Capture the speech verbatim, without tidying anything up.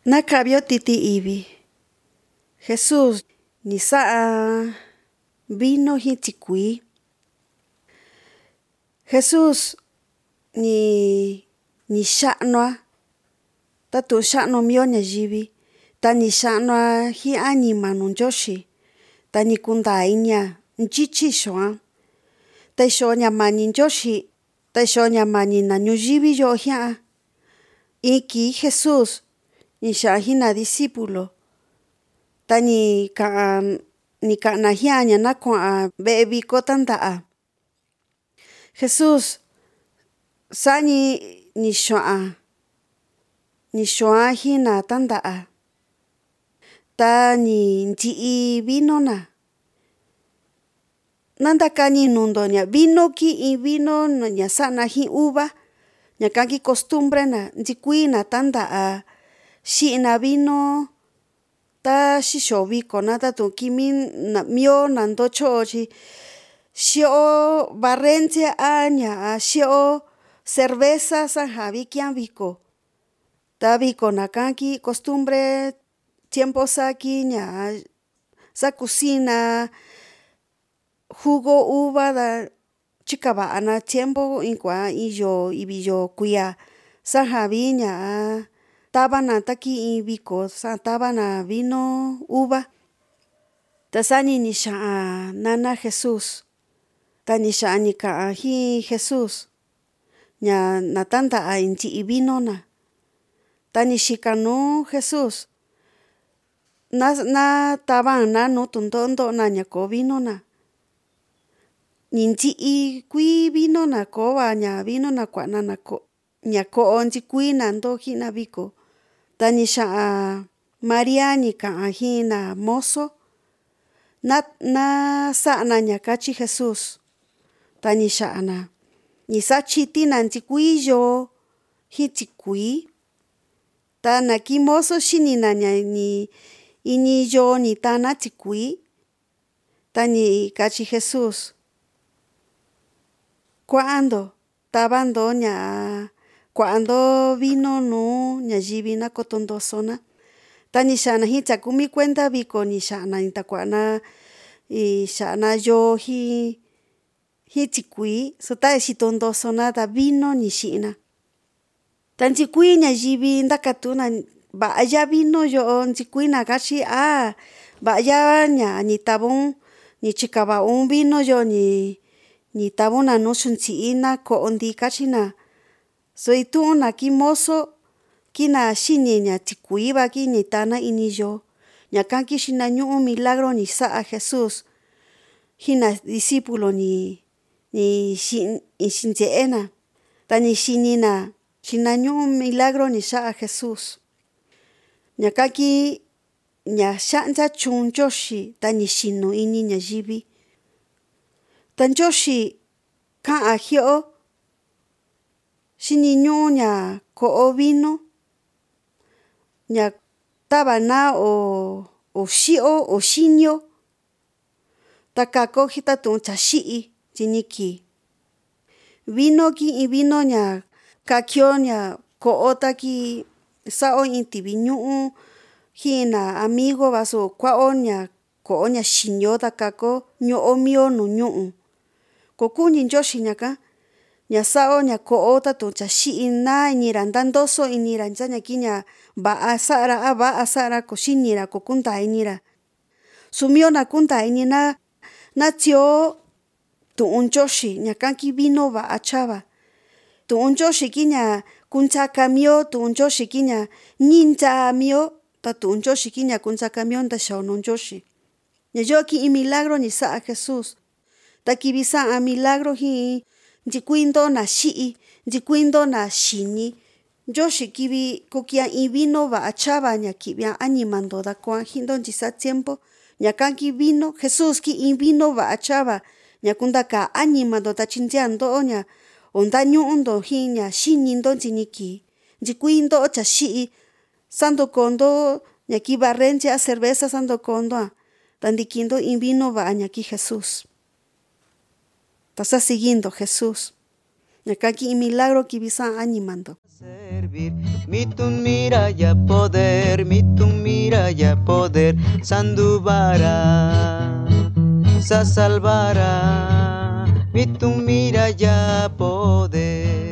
Nakabio titi ibi. Jesús ni sa'a vino hi tikui. Jesús ni ni xa'nua tatu xa'nu mio ñayivi ta ni xa'nua hi anima nuu Ndzyoxi ta ni kundaa inia nchityi xoa ta ixo ñamani Ndzyoxi ta ixo ñamani na ñuyivi yo jia'a in kii Jesús ni xa'a jina discípulo ta ni ka'an ni ka'na jiaña na kua'a ve'e viko tanda'a Jesús sani ni xua'a ni xua jina tanda'a ta ni nti'i vino na nandakani nundoña vino ki'i vino ña sa'ana ji uva ñaka ki costumbre na ntikui na tanda'a xi'na vino ta xixo vikona tatu kimi na mio na ndotyo tyi xio barrentye a ña xio cerveza saja vi kiaa viko ta viko naka ki costumbre tiempo saki ña sakusina jugo uva ra tyikava'a na tiempo in kuaa in yoo ivi yoo kuiya saja vi ñaa tavana ta kii in viko sa tavana vino uva ta sani ni xa'a nana Jesús ta ni xa'a ni ka'an ji Jesús ña na tanda'a nti'i vino na ta ni xika nuu Jesús na na tavana nuu tundo'o nto'ona ña koo vino na ni nti'i kuii vino na kova ña vino na kua'na na ko ña ko'o ntikui na ntoo ji'na viko ta ni xa'a María ni ka'an jina mozo na na sa'na ña katyi Jesús ta ni xa'na ni satyiti na ntikui yoo ji tikui ta na kii mozo xini na ña ni ini yoo ni tana tikui ta ni katyi Jesús kua'ando tavando ña kua'ando vino nuu ñayivi na koto ntosona ta ni xa'na ji tya kumi kuenda viko ni xa'na ni takua'na xa'na yoo ji ji tikui su ta xito ntosona ta vino ni xi'na ta ntikui ñayivi ntakatuna va'ya vino yo'o ntikuina katyi a va'ya ña ni tavaun ni tyika va'un vino yo ni ni tavuna nuu xuntii na ko'onti katyina so itu'una ki mozo kina xini ña tikui va ki ni tana ini yoo ñaka ki xinañu'u milagro ni sa'a Jesús jina discípulo ni ni xintye'e na ta ni xini na xinañu'u milagro ni sa'a Jesús ñaka ki ña xa'ntya tyu'un Ndzyoxi ta ni xinu ini ñayivi ta Ndzyoxi ka'an jio'o xiniñu'u ña ko'o vino ña tava na o o xi'o o xinio ta kako tatu'n tya xi'i tyi ni kii vino ki'i vino ña kakio ña ko'o ta ki sa'o in tivi ñu'u ji'na amigo vasu kua'o ña ko'o ña xinio ta kako ño'o mio nuu ñu'u kokuni Ndzyoxi ñaka ña sa'o ña ko'o tatu'n tya xi'i na inira ntantoso inira ntya ña kiña va'a sa'ra a va'a sa'ra ko xinira ko kuntaa inira su mio na kuntaa inina na tyo tu'un Ndzyoxi ñaka ki vino va'a tyava tu'un Ndzyoxi kiña kuntyaka mio tu'un Ndzyoxi kiña ñintyaa mio ta tu'un Ndzyoxi kiña kuntyaka mio ntaxiao nuu Ndzyoxi ña yoo ki'i milagro ni sa'a Jesús ta kivi sa'a milagro ji ntikui nto'ona xi'i ntikui nto'ona xini Ndzyoxi kivi kukia in vino va'a tyava ña kivia animando dakoa ji'ndo ntisa tiempo ñaka ki vino Jesús ki in vino va'a tyava ña kuntaka animando ta tyintea nto'o ña o ntañu'undo jin ña xininto ntyi ni kii ntikui nto'o tya xi'i santokonto ña ki barrentye a cerveza santokontoa ta ntikinto in vino va'a ña ki Jesús ta sasikindo Jesús ñaka ki'i milagro kivi sa'a animando Servir, mitun miraya poder, mitun miraya poder, sandubara, sa salvara, mitun miraya poder.